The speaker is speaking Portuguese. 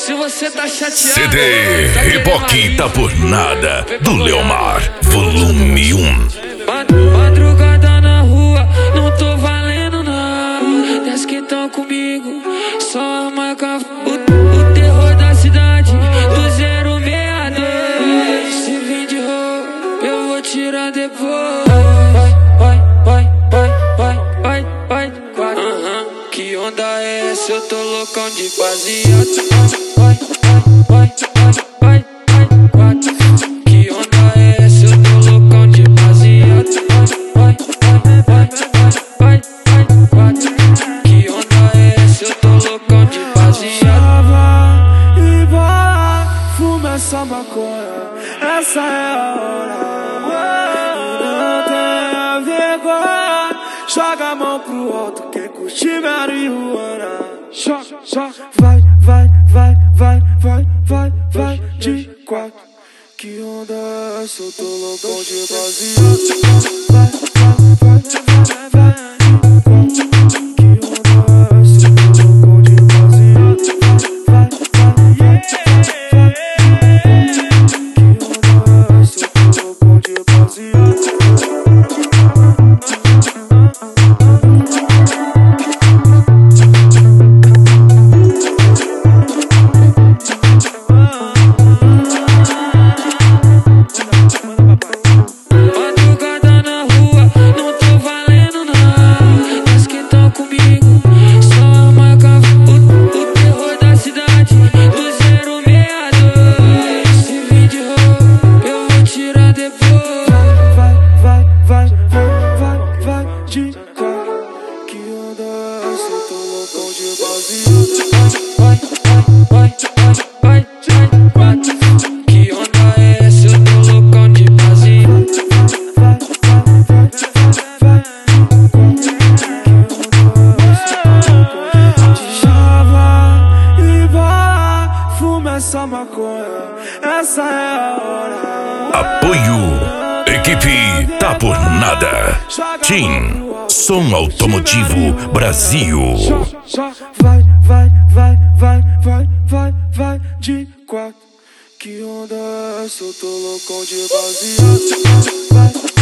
Se você tá chateado, CD Reboque tá por nada, do Leomar, volume 1. Madrugada na rua, não tô valendo não. Desce que tão comigo, só a marca. O terror da cidade, do 062. Se vir de roupa, eu vou tirar depois. Vai. Que onda é essa? Eu tô loucão de baseado. Vai. Que onda é essa? Eu tô loucão de baseado. Vai. Que onda é essa? Eu tô loucão de baseado. E vai, fuma essa maconha, essa é a hora. Não tenha vergonha, joga a mão pro alto, quem curte marihuana. Vai de quatro. Que onda é essa? Eu tô loucão de baseado. Vai de quatro. Que onda é essa? Eu tô loucão de baseado. Vai. Que onda é essa? Eu tô loucão de baseado. Essa maconha, essa é a hora. Apoio, equipe tá por nada. Tim, som automotivo Brasil. Vai de quatro. Que onda é essa? Eu tô loucão de baseado. Vai.